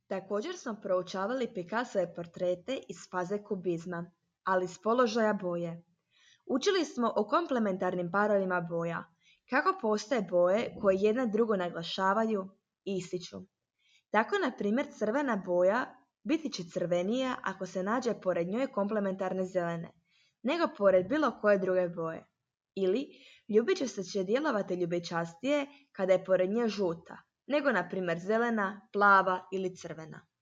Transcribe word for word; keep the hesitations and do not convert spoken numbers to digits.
Također smo proučavali Picassove portrete iz faze kubizma, ali s položaja boje. Učili smo o komplementarnim parovima boja, kako postoje boje koje jedna drugo naglašavaju i ističu. Tako, na primjer, crvena boja biti će crvenija ako se nađe pored njoj komplementarne zelene, nego pored bilo koje druge boje. Ili, ljubičica će djelovati ljubičastije kada je pored nje žuta, nego na primjer zelena, plava ili crvena.